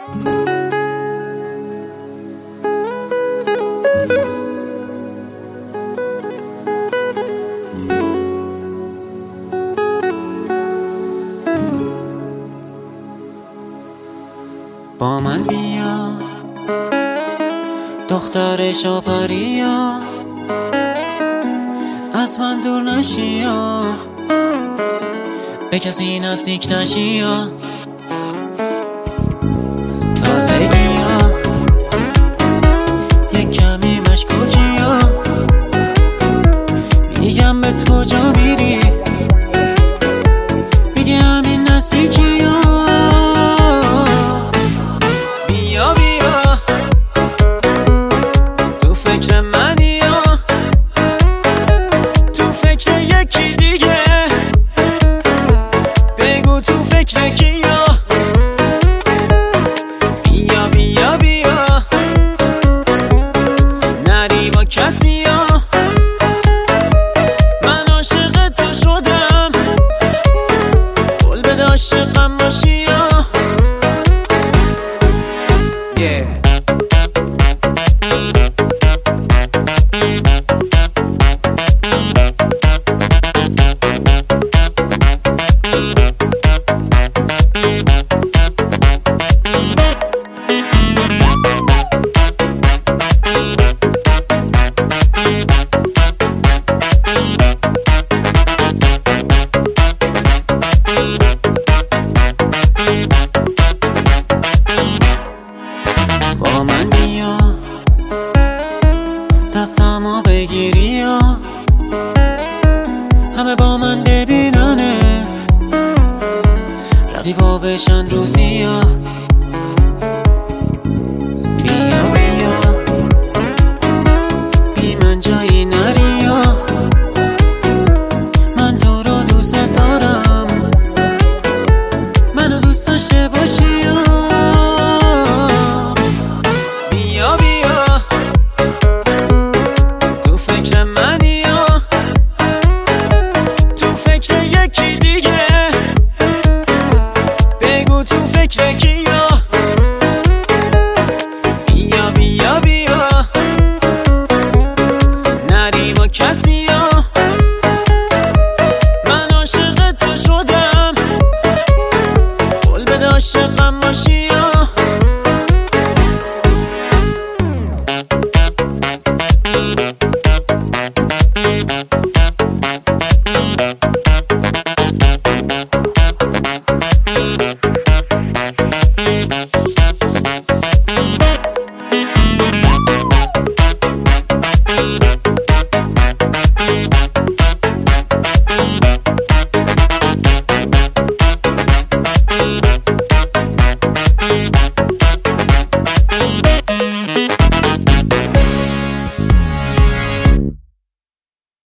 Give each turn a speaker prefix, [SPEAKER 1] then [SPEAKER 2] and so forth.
[SPEAKER 1] با من بیا دختر شاپریا، از من دور نشیا، به کسی نزدیک نشیا. تازگیا یک کمی مشکوکیا، میگم به کجا میری، میگه همین نزدیکیا. بیا بیا تو فکر منی، تو فکر یکی دیگه، بگو تو فکر کیا. بیا بیا بیا نری با کسی ها، من عاشق تو شدم، قول بده عاشقم باشی ها. با من بیا دستمو بگیری یا همه با من ببیننت، رقیبا بشن روزی یا. بیا بیا بی من جایی نری یا، من تو رو دوست دارم، منو دوست داشته باشی یا. بیا بیا تو فکر منی، تو فکر یکی دیگه، بگو تو فکر کیا. بیا بیا بیا نری با کسی ها، من عاشق تو شدم، قول بده عاشقم باشی ها.